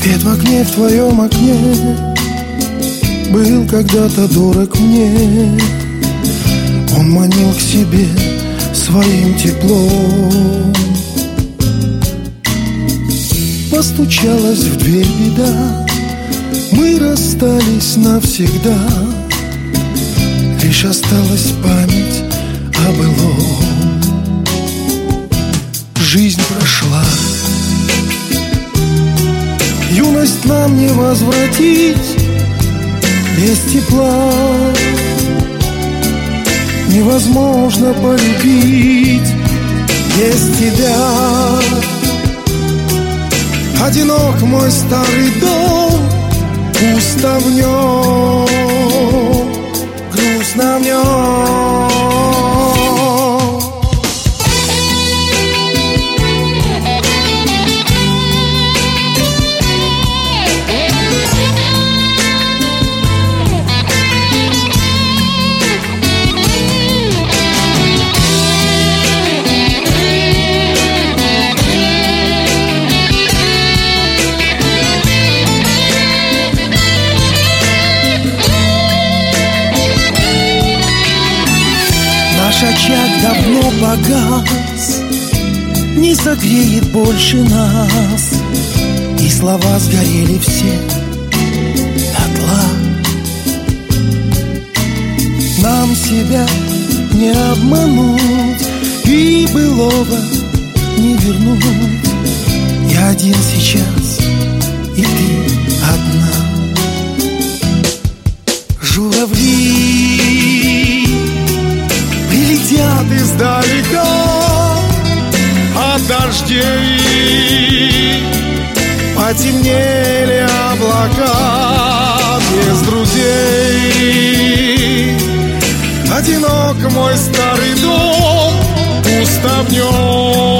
Свет в окне, в твоем окне был когда-то дорог мне. Он манил к себе своим теплом. Постучалась в дверь беда, мы расстались навсегда. Лишь осталась память о былом. Жизнь прошла, юность нам не возвратить. Без тепла невозможно полюбить. Без тебя одинок мой старый дом, пусто в нем, грустно в нем. Очаг давно погас, не согреет больше нас, и слова сгорели все дотла. Нам себя не обмануть и былого не вернуть. Я один сейчас, и ты одна. Журавли летят издалека от дождей, потемнели облака. Без друзей одинок мой старый дом, пусто в нем.